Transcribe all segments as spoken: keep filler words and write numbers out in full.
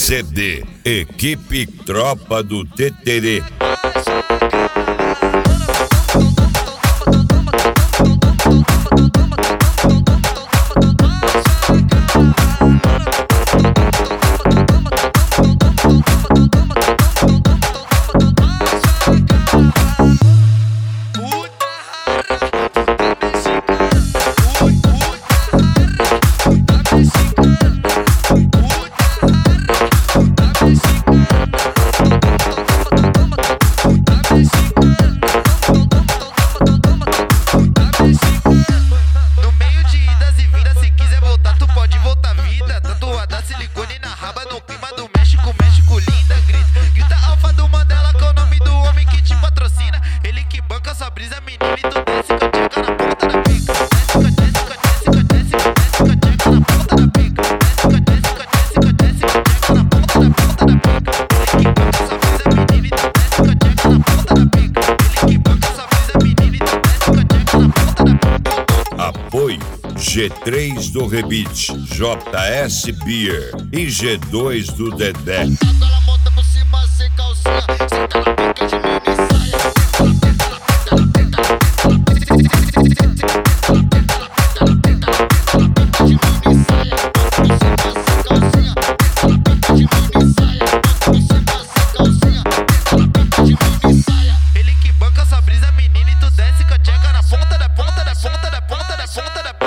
C D. Equipe Tropa do Teterê. No meio de idas e vindas, se quiser voltar, tu pode voltar vida. Tatuada silicone na raba, no clima do México, México linda. Grita, grita alfa do Mandela, que é o nome do homem que te patrocina. Ele que banca sua brisa, menina, e tu desce com a tcheca na ponta da pica. Desce com a desce com a desce com a desce com a tcheca na ponta da pica. Desce com a desce com a desce com a desce com a tcheca na ponta da ponta da pica. Ele que banca sua brisa, menina, e tu desce com a tcheca na ponta da pica. Ele que banca sua brisa, menina, e tu desce com a tcheca na ponta da pica. Apoio G três do Rebite, J S Beer e G dois do Dedé. Ela monta por cima sem calcinha, senta na pica de mini saia. Ele que banca sua brisa, menina, e tu desce com a tcheca na ponta da ponta da ponta da ponta da ponta da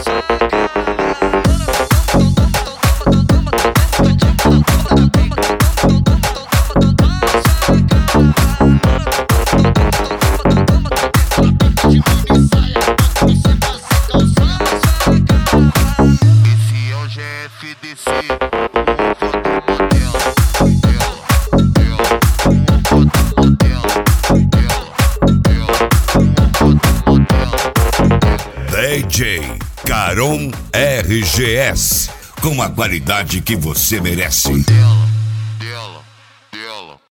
Esse é o G F D C, o foto modelo. D J Caron R G S, com a qualidade que você merece.